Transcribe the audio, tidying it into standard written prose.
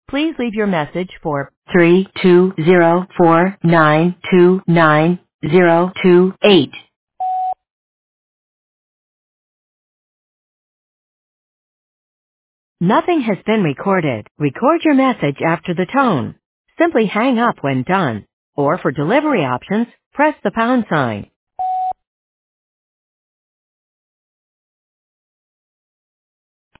Please leave your message for 32049290028. Nothing has been recorded. Record your message after the tone. Simply hang up when done. Or for delivery options, press the pound sign.